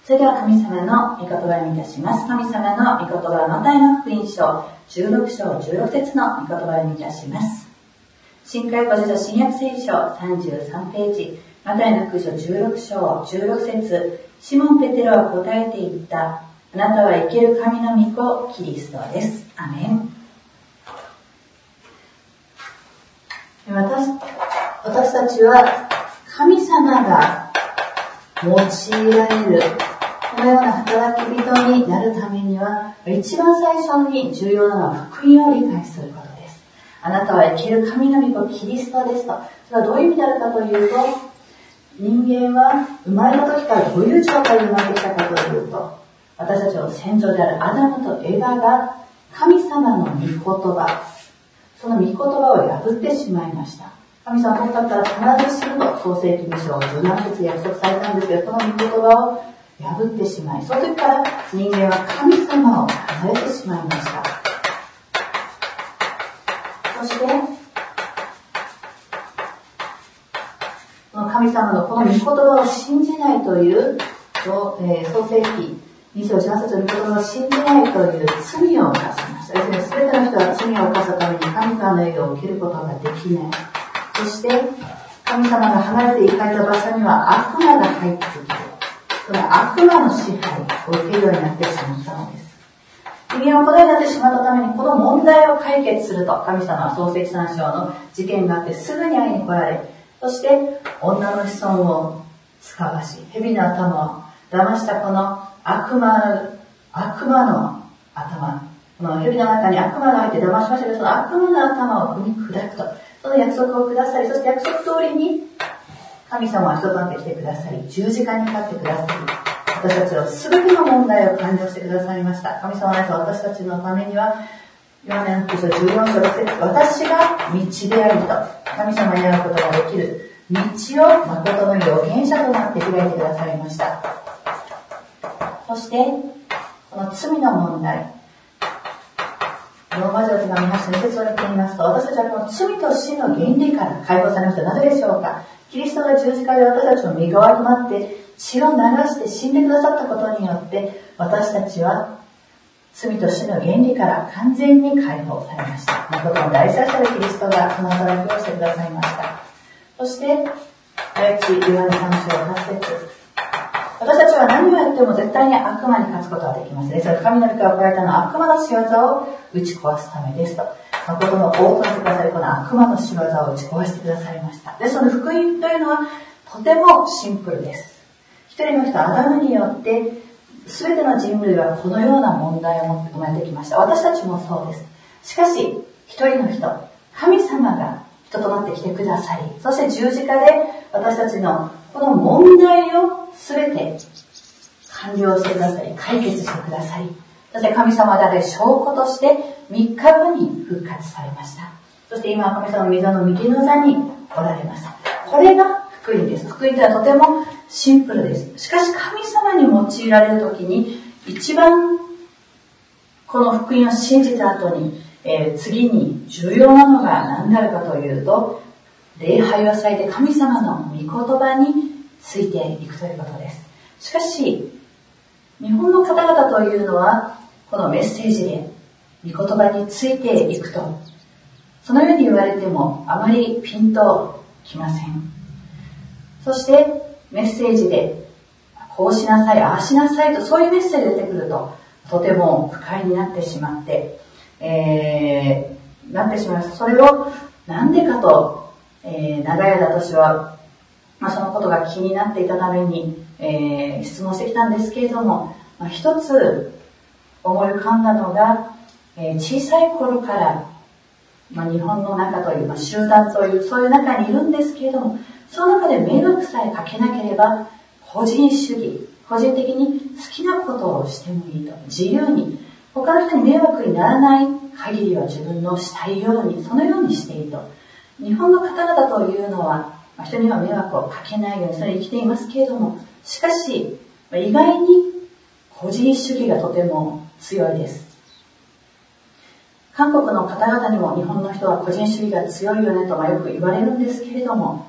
それでは神様の御言葉を読みいたします。神様の御言葉はマタイの福音書16章16節の御言葉を読みいたします。新海古事書新約聖書33ページ、マタイの福音書16章16節、シモン・ペテロは答えて言った。あなたは生ける神の御子キリストです。アメン。私たちは神様が用いられるこのような働き人になるためには、一番最初に重要なのは福音を理解することです。あなたは生ける神の御子キリストですと。それはどういう意味であるかというと、人間は生まれた時からどういう状態で生まれてきたかというと、私たちの先祖であるアダムとエバが神様の御言葉、その御言葉を破ってしまいました。神様は僕たちから必ずすると創世記2章17節約束されたんですけど、この御言葉を破ってしまい、その時から人間は神様を離れてしまいました。そしてこの神様のこの御言葉を信じないという創世記2章17節の御言葉を信じないという罪を犯しました。要するに全ての人は罪を犯したために神様の栄誉を受けることができない。そして神様が離れて行かれた場所には悪魔が入ってきて、その悪魔の支配を受けるようになってしまったのです。人間はこのようになってしまったために、この問題を解決すると神様は創世記3章の事件があってすぐに会いに来られ、そして女の子孫を使わし、蛇の頭を騙したこの悪魔の頭、この蛇の中に悪魔が入って騙しましたけど、その悪魔の頭を踏み砕くと、その約束をくださり、そして約束通りに神様は人となってきてくださり、十字架にかかってくださり、私たちの全ての問題を完了してくださいました。神様は私たちのためには、ヨハネの福音書14章6節、私が道でありと、神様に会うことができる道を誠の預言者となって開いてくださいました。そして、この罪の問題、ローマ人の手紙8章2節を見てみますと、私たちはこの罪と死の原理から解放されました。なぜでしょうか。キリストが十字架で私たちの身代わりとなって血を流して死んでくださったことによって、私たちは罪と死の原理から完全に解放されました。誠の大祭司でキリストがその働きをしてくださいました。そして、第一ヨハネ3章8節、私たちは何をやっても絶対に悪魔に勝つことはできません。それは神の御子が来られたのは悪魔の仕業を打ち壊すためですと。誠の王としてくださり、この悪魔の仕業を打ち壊してくださいました。で、その福音というのはとてもシンプルです。一人の人、アダムによって全ての人類はこのような問題を持って生まれてきました。私たちもそうです。しかし、一人の人、神様が人となってきてくださり、そして十字架で私たちのこの問題を全て完了してくださり、解決してくださり、そして神様が証拠として3日後に復活されました。そして今は神様の御座の右の座におられます。これが福音です。福音というのはとてもシンプルです。しかし神様に用いられるときに、一番この福音を信じた後に、次に重要なのが何であるかというと、礼拝をされて神様の御言葉についていくということです。しかし、日本の方々というのは、このメッセージで御言葉についていくと、そのように言われてもあまりピンときません。そしてメッセージでこうしなさい、ああしなさいと、そういうメッセージが出てくると、とても不快になってしまって、それをなんでかと、長い間私は、そのことが気になっていたために、質問してきたんですけれども、一つ思い浮かんだのが、小さい頃から、日本の中という、集団というそういう中にいるんですけれども、その中で迷惑さえかけなければ個人主義、個人的に好きなことをしてもいいと、自由に他の人に迷惑にならない限りは自分のしたいように、そのようにしていいと。日本の方々というのは、人には迷惑をかけないようにそれに生きていますけれども、しかし意外に個人主義がとても強いです。韓国の方々にも日本の人は個人主義が強いよねとよく言われるんですけれども、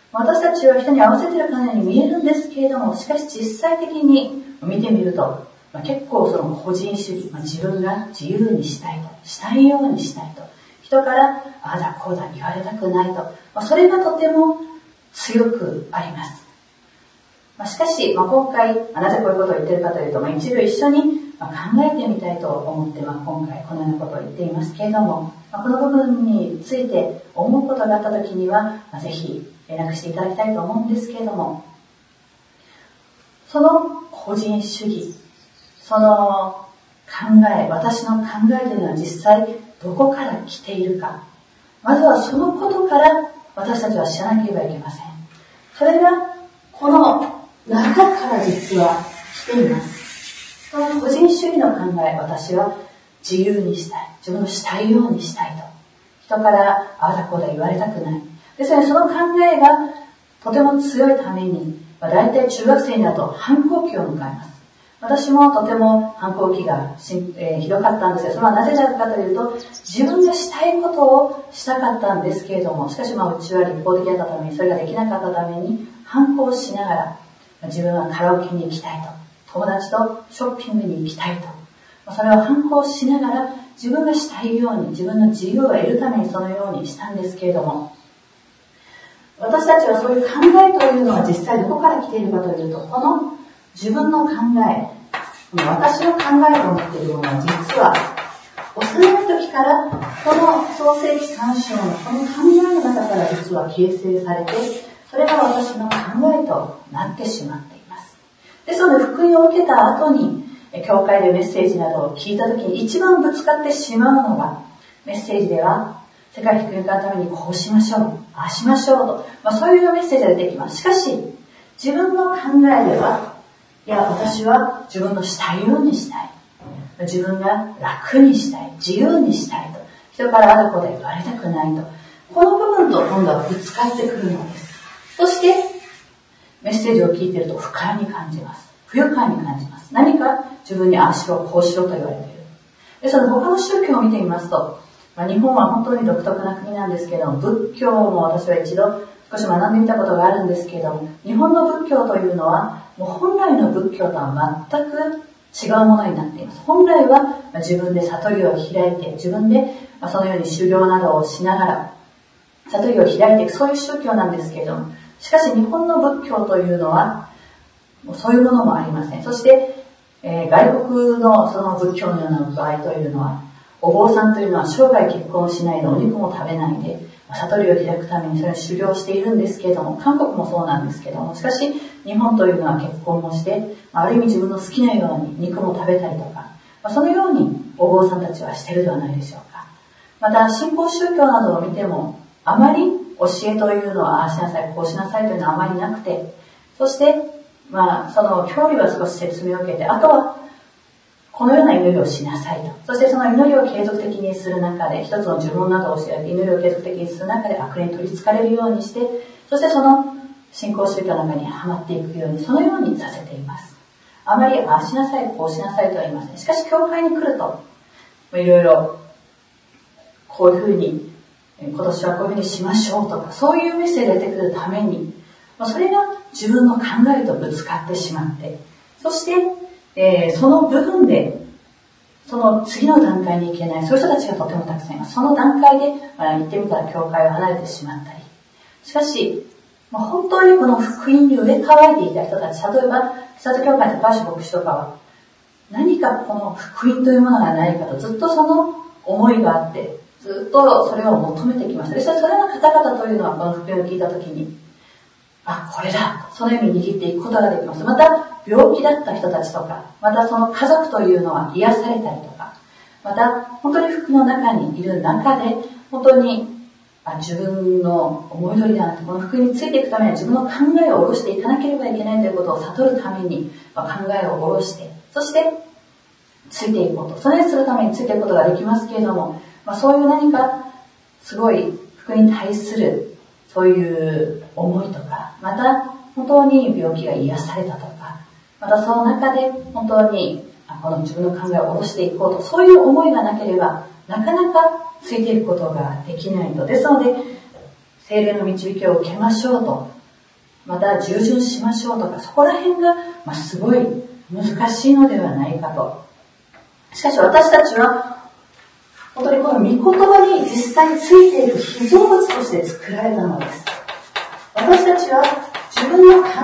私たちは人に合わせているかのように見えるんですけれども、しかし実際的に見てみると、結構その個人主義、自分が自由にしたいと、したいようにしたいと、人からああだこうだ言われたくないと、それがとても強くあります。しかし、今回なぜこういうことを言っているかというと、一度一緒に考えてみたいと思って、今回このようなことを言っていますけれども、この部分について思うことがあったときには、ぜひ連絡していただきたいと思うんですけれども、その個人主義、その考え、私の考えというのは実際どこから来ているか、まずはそのことから私たちは知らなければいけません。それがこの中から実は来ています。その個人主義の考え、私は自由にしたい、自分のしたいようにしたいと、人からああだこうだ言われたくない。ですのでその考えがとても強いために、大体中学生になると反抗期を迎えます。私もとても反抗期がひどかったんですが、それはなぜだかというと、自分がしたいことをしたかったんですけれども、しかしうちは立法的だったために、それができなかったために、反抗しながら、自分はカラオケに行きたいと、友達とショッピングに行きたいと、それを反抗しながら、自分がしたいように、自分の自由を得るためにそのようにしたんですけれども、私たちはそういう考えというのは実際どこから来ているかというと、この自分の考え、私の考えと思っているものは実は幼い時からこの創世記3章のこの考えの中から実は形成されて、それが私の考えとなってしまっています。ですので福音を受けた後に教会でメッセージなどを聞いた時に一番ぶつかってしまうのが、メッセージでは世界福音化のためにこうしましょう、ああしましょうと、そういうメッセージが出てきます。しかし自分の考えでは、いや私は自分のしたいようにしたい、自分が楽にしたい、自由にしたいと、人からあること言われたくないと、この部分と今度はぶつかってくるのです。そしてメッセージを聞いていると不快に感じます。不愉快に感じます。何か自分にああしろこうしろと言われている。でその他の宗教を見てみますと、日本は本当に独特な国なんですけれども、仏教も私は一度少し学んでみたことがあるんですけれども、日本の仏教というのはもう本来の仏教とは全く違うものになっています。本来は自分で悟りを開いて、自分でそのように修行などをしながら悟りを開いていく、そういう宗教なんですけれども、しかし日本の仏教というのはもうそういうものもありません。そして、外国のその仏教のような場合というのは、お坊さんというのは生涯結婚しないで、お肉も食べないで悟りを開くためにそれを修行しているんですけれども、韓国もそうなんですけれども、しかし日本というのは結婚もして、ある意味自分の好きなように肉も食べたりとか、そのようにお坊さんたちはしているではないでしょうか。また新興宗教などを見ても、あまり教えというのはああしなさいこうしなさいというのはあまりなくて、そしてその教理は少し説明を受けて、あとはこのような祈りをしなさいと。そしてその祈りを継続的にする中で、一つの呪文などを教えて祈りを継続的にする中で悪霊に取り憑かれるようにして、そしてその新興宗教の中にはまっていくように、そのようにさせています。あまりああしなさいこうしなさいとは言いません。しかし教会に来るといろいろこういうふうに今年はこういうふうにしましょうとか、そういうメッセージが出てくるために、それが自分の考えとぶつかってしまって、そしてその部分でその次の段階に行けない、そういう人たちがとてもたくさんいます。その段階で行ってみたら教会を離れてしまったり、しかし本当にこの福音に植え替えていた人たち、例えば北里教会の高橋牧師とかは何かこの福音というものがないかとずっとその思いがあって、ずっとそれを求めてきました。でそれらの方々というのはこの福音を聞いたときに、これだ、そのように握っていくことができます。また病気だった人たちとか、またその家族というのは癒されたりとか、また本当に福の中にいる中で本当に自分の思い通りではなくて、この福音についていくためには自分の考えを下ろしていかなければいけないということを悟るために考えを下ろして、そしてついていこうと、それにするためについていくことができますけれども、そういう何かすごい福音に対するそういう思いとか、また本当に病気が癒されたとか、またその中で本当にこの自分の考えを下ろしていこうと、そういう思いがなければなかなかついていくことができないと。ですので聖霊の導きを受けましょうとまた従順しましょうとか、そこら辺が、すごい難しいのではないかと。しかし私たちは、本当にこの御言葉に実際についている被造物として作られたのです。私たちは自分の考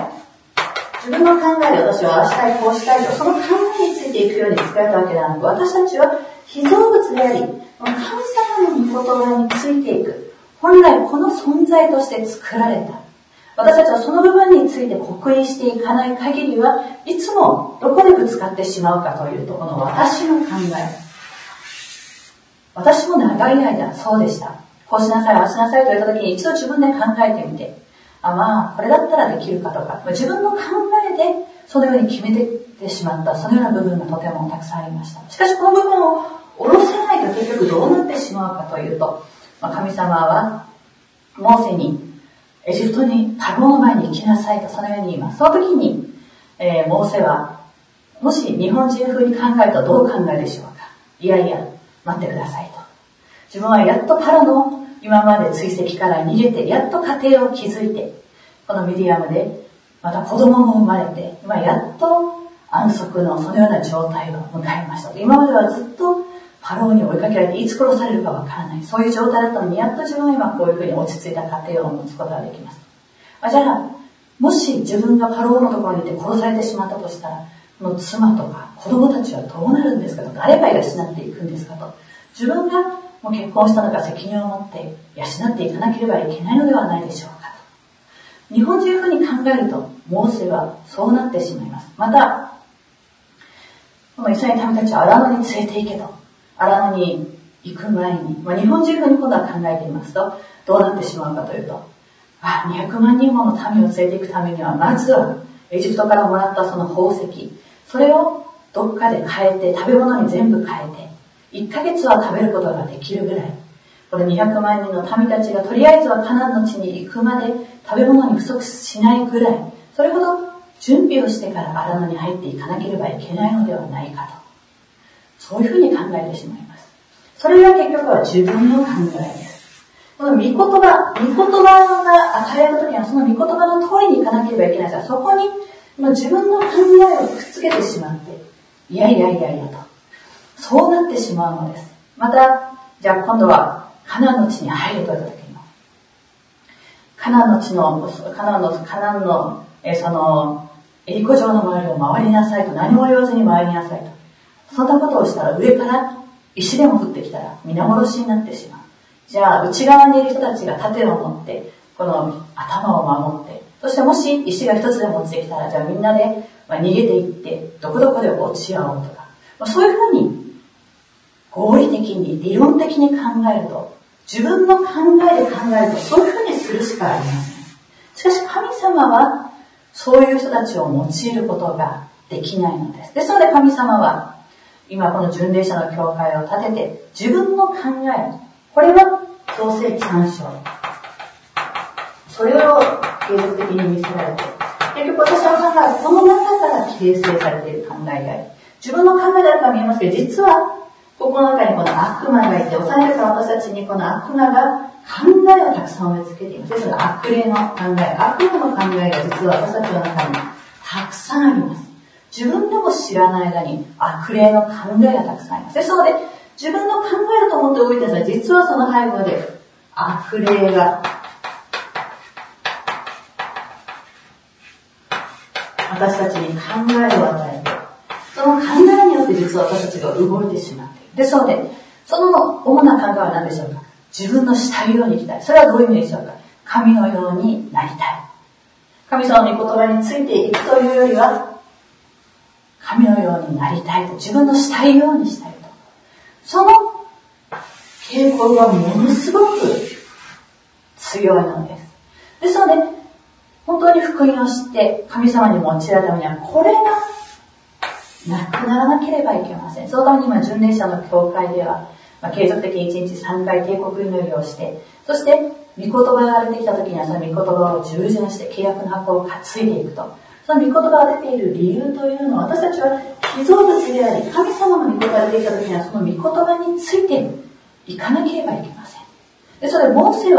えで私はああしたい、こうしたいと、その考えについていくように作られたわけではなく、私たちは被造物であり、神様の御言葉についていく。本来この存在として作られた。私たちはその部分について刻印していかない限りは、いつもどこでぶつかってしまうかというと、この私の考え。私も長い間そうでした。こうしなさい、ああしなさいと言った時に一度自分で考えてみて、これだったらできるかとか、自分の考えでそのように決めていってしまった、そのような部分がとてもたくさんありました。しかしこの部分を下ろせないと結局どうなってしまうかというと、神様はモーセにエジプトにパロの前に行きなさいとそのように言います。その時に、モーセはもし日本人風に考えるとどう考えるでしょうか。いやいや待ってくださいと。自分はやっとパロの今まで追跡から逃げて、やっと家庭を築いて、このミディアムでまた子供も生まれて、今やっと安息のそのような状態を迎えました。今まではずっとパロに追いかけられていつ殺されるかわからない、そういう状態だったのに、やっと自分は今こういうふうに落ち着いた家庭を持つことができます。じゃあもし自分がパロのところにいて殺されてしまったとしたら、この妻とか子供たちはどうなるんですかと、誰が養っていくんですかと、自分がもう結婚したのか責任を持って養っていかなければいけないのではないでしょうかと。日本人風に考えるとモーセはそうなってしまいます。またこのイスラエル民たちは荒野に連れて行けと、荒野に行く前に、日本人風に今度は考えてみますとどうなってしまうかというと、200万人もの民を連れて行くためには、まずはエジプトからもらったその宝石、それをどっかで変えて、食べ物に全部変えて、1ヶ月は食べることができるぐらい、これ200万人の民たちがとりあえずはカナンの地に行くまで食べ物に不足しないぐらい、それほど準備をしてから荒野に入っていかなければいけないのではないかと、そういうふうに考えてしまいます。それが結局は自分の考えです。この御言葉が与えられた時には、その御言葉の通りにいかなければいけないですが、そこに自分の考えをくっつけてしまって、いやと、そうなってしまうのです。また、じゃあ今度はカナンの地に入ると言った時にも、カナンのそのエリコ城の周りを回りなさいと、何も言わずに回りなさいと。そんなことをしたら上から石でも降ってきたら皆殺しになってしまう。じゃあ内側にいる人たちが盾を持ってこの頭を守って、そしてもし石が一つでも落ちてきたら、じゃあみんなで逃げていってどこどこで落ち合おうとか、そういうふうに合理的に理論的に考えると、自分の考えで考えるとそういうふうにするしかありません。しかし神様はそういう人たちを用いることができないのです。ですので神様は今この巡礼者の教会を立てて、自分の考え、これは創世記3章、それを継続的に見せられて、結局私の考えはこの中から形成されている考えであり、自分の考えであるか見えますけど、実はここの中にこの悪魔がいて、幼い頃から私たちにこの悪魔が考えをたくさん植え付けています。ですので悪霊の考え、悪魔の考えが実は私たちの中にたくさんあります。自分でも知らない間に悪霊の考えがたくさんあります。ですので自分の考えると思って動いてるんですが、実はその背後で悪霊が私たちに考えを与えて、その考えによって実は私たちが動いてしまっている。ですのでその主な考えは何でしょうか。自分のしたいように生きたい。それはどういう意味でしょうか。神のようになりたい。神様の御言葉についていくというよりは、神のようになりたいと、自分のしたいようにしたいと、その傾向がものすごく強いのです。ですので本当に福音を知って神様に用いられるためには、これがなくならなければいけません。そのために今巡礼者の教会では、継続的に1日3回帝国祈りをして、そして御言葉が出てきた時にはその御言葉を従順して契約の箱を担いでいくと、その御言葉が出ている理由というのは、私たちは被造物であり、神様の御言葉が出てきた時にはその御言葉についていかなければいけません。で、それモーセは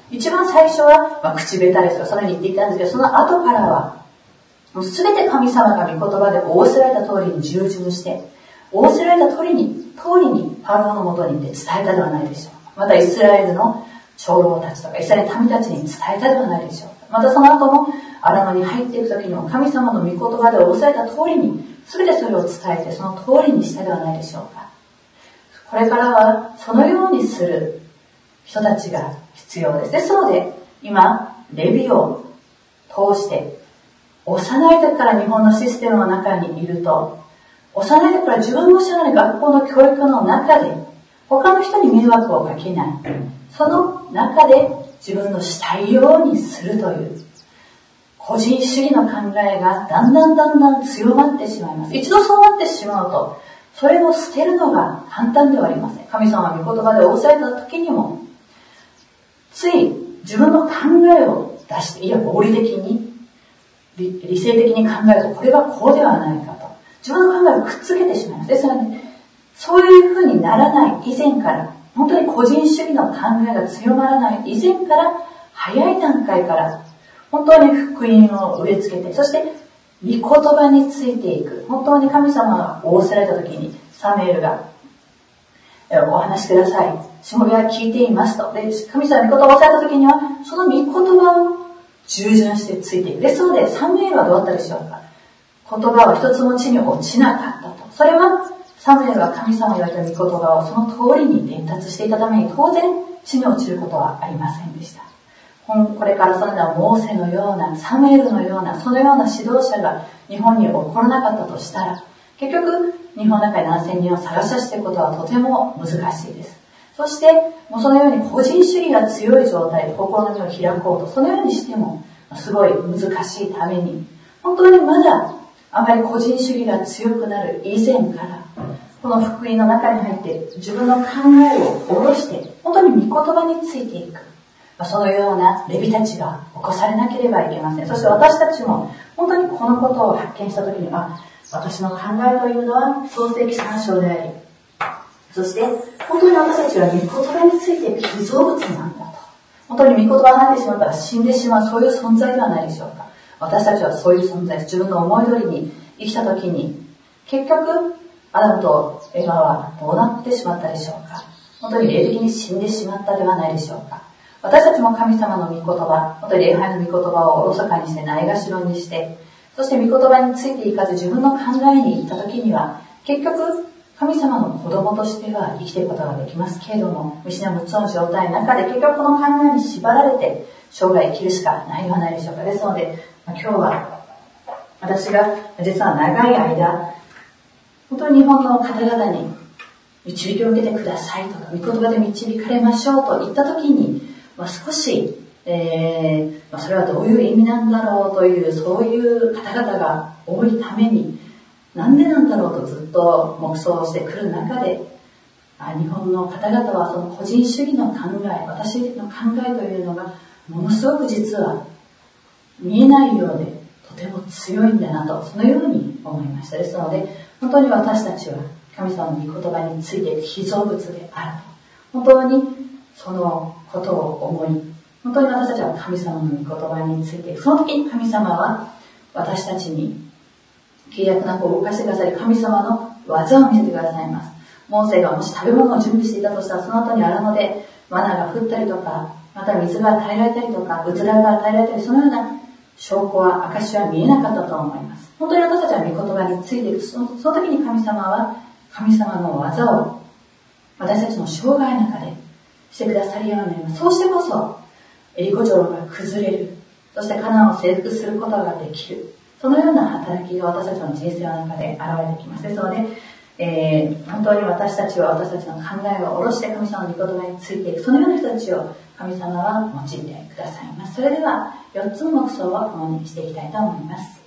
一番最初は、口下手ですよ。そのように言っていたんですけど、その後からは、もうすべて神様が御言葉で仰せられた通りに従順して、仰せられた通りにパロのもとに行って伝えたではないでしょうか。またイスラエルの長老たちとかイスラエル民たちに伝えたではないでしょうか。またその後も荒野に入っていく時にも神様の御言葉で仰せられた通りに全てそれを伝えてその通りにしたではないでしょうか。これからはそのようにする人たちが必要です。ですので今レビを通して幼い時から日本のシステムの中にいると、幼い時から自分も知らない学校の教育の中で他の人に迷惑をかけない、その中で自分のしたいようにするという個人主義の考えがだんだん強まってしまいます。一度そうなってしまうと、それを捨てるのが簡単ではありません。神様の御言葉で仰せられた時にも、つい自分の考えを出して、いや合理的に理性的に考えると、これはこうではないかと自分の考えをくっつけてしまいます。ですので、そういうふうにならない以前から、本当に個人主義の考えが強まらない以前から、早い段階から本当に福音を植え付けて、そして御言葉についていく。本当に神様が仰せられた時にサムエルがお話しください、しもべは聞いていますと。で、神様の御言葉を仰せられた時にはその御言葉を従順してついていく。ですのでサムエルはどうだったでしょうか。言葉は一つも地に落ちなかったと。それはサムエルが神様に言われた御言葉をその通りに伝達していたために、当然地に落ちることはありませんでした。これからそのようなモーセのようなサムエルのようなそのような指導者が日本に起こらなかったとしたら、結局日本の中に何千人を探し出していくことはとても難しいです。そしてもうそのように個人主義が強い状態で心の目を開こうとそのようにしてもすごい難しいために、本当にまだあまり個人主義が強くなる以前からこの福音の中に入って自分の考えを下ろして本当に御言葉についていく、そのようなレビたちが起こされなければいけません。そして私たちも本当にこのことを発見したときには、私の考えというのは創世記3章であり、そして本当に私たちは御言葉についていく被造物なんだと。本当に御言葉が離れてしまったら死んでしまう、そういう存在ではないでしょうか。私たちはそういう存在です。自分の思い通りに生きたときに、結局アダムとエヴァはどうなってしまったでしょうか。本当に霊的に死んでしまったではないでしょうか。私たちも神様の御言葉、本当に礼拝の御言葉をおろそかにしてないがしろにして、そして御言葉についていかず自分の考えに行った時には、結局神様の子供としては生きていくことができますけれども、見失い6つの状態の中で結局この考えに縛られて生涯生きるしかないではないでしょうか。ですので、今日は私が実は長い間、本当に日本の方々に導きを受けてくださいとか、御言葉で導かれましょうと言った時に、少し、それはどういう意味なんだろうという、そういう方々が多いために、なんでなんだろうとずっと黙想してくる中で、日本の方々はその個人主義の考え、私の考えというのがものすごく実は見えないようでとても強いんだなと、そのように思いました。ですので本当に私たちは神様の御言葉について被造物であると、本当にそのことを思い、本当に私たちは神様の御言葉について、その時に神様は私たちに契約なく動かしてくださり、神様の技を見せてくださいます。モーセがもし食べ物を準備していたとしたら、その後に荒野でマナが降ったりとか、また水が与えられたりとか、うずらが与えられたり、そのような証拠は、証は見えなかったと思います。本当に私たちは御言葉についている。その時に神様は神様の技を私たちの生涯の中でしてくださるようになります。そうしてこそエリコ城が崩れる、そしてカナンを征服することができる、そのような働きが私たちの人生の中で現れてきます。ですので、本当に私たちは私たちの考えを下ろして神様の御言葉についていく、そのような人たちを神様は用いてくださいます。それでは4つの黙想を共にしていきたいと思います。